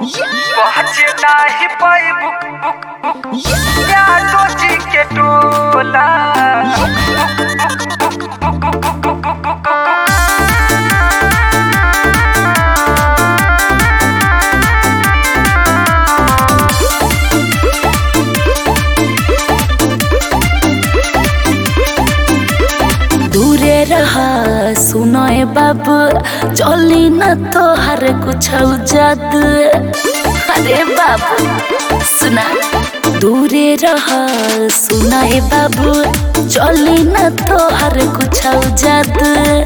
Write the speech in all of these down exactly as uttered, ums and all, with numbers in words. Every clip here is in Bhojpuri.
पहुँच नाही पाई बुक बुक बुक यादों जी के टोला। दूरे रहा सुनाए बाबू चली न तो हर कुछ जाद। अरे बाबू सुना दूरे रहा सुनाए बाबू चली न तो हर कुछ जाद।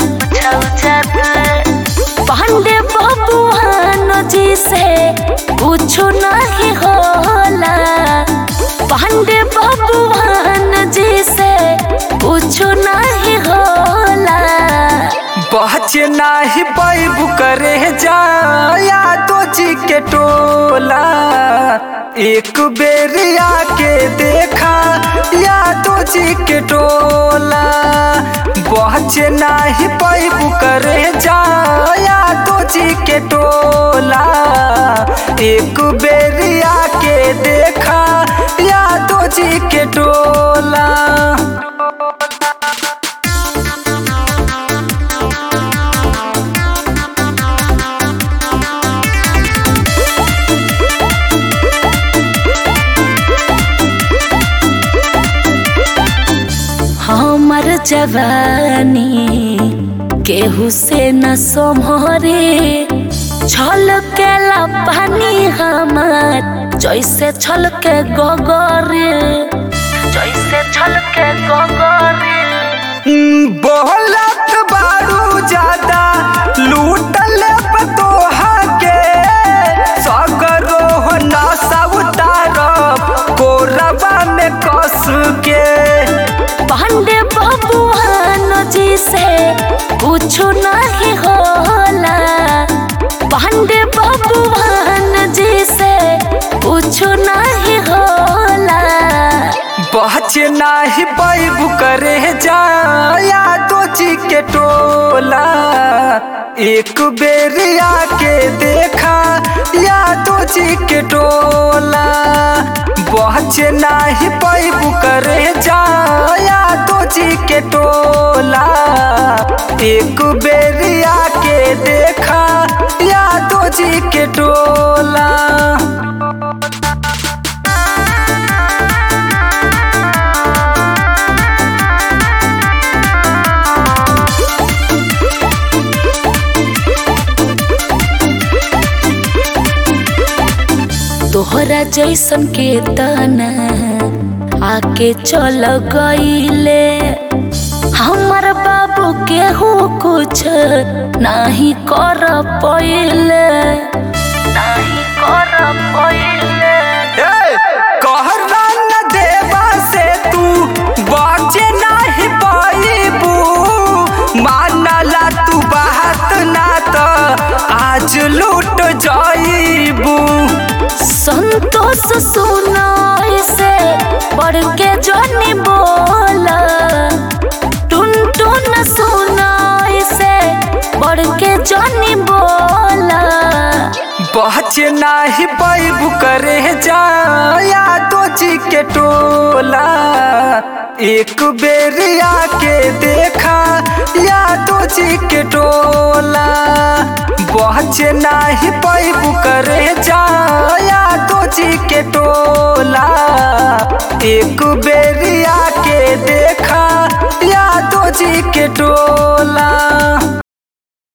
पांडे बाबू हान जी से कुछ नहीं होला। पांडे बाबू हान जी से कुछ नहीं होला। पहुँच नाही पाई करे जा यादों जी के टोला। एक बेरिया के देखा यादों जी के टोला। पहुँच नाही पाई करे जा यादों जी के टोला। एक बेरिया के देखा यादों जी के टोला। हमर जवानी केहू से न सोमरे छलकेला पानी हमार जैसे छलके गोगरे। जैसे छलके गोगरे बोलत बारू ज्यादा लूटल पतोहा के। सगरो नशा उतारब कोरबा में कस के। पांडे बाबू हान जी से कुछ नहीं होला। पांडे बाबू हान जी से कुछ नहीं होला। पहुँच नाही पाई करे जा यादों जी के टोला। एक बेरिया के देखा यादों जी के टोला। पहुँच नाही पाई करे जा यादों जी के टोला। एक बेरिया के देखा यादों जी के टोला। तोहरा जैसन के तना आके चल गईले। हमर बाबू केहू कुछ नहीं कर पइले। नहीं कर पइले कहरा न देवा से तू बचे नहीं पाईबू। मानला तू बात ना तो आज लूट जाईबू। संतोष सुनाई से बढ़ के जोनी बोला। टुन टुन सुनाई से बढ़ के जोनी बोला। पहुँच नाही पाई करे जा यादों जी के टोला। एक बेरिया के देखा यादों जी के टोला। पहुँच नाही पाई करे जा यादों जी के टोला। एक बेरिया के देखा यादों जी के टोला।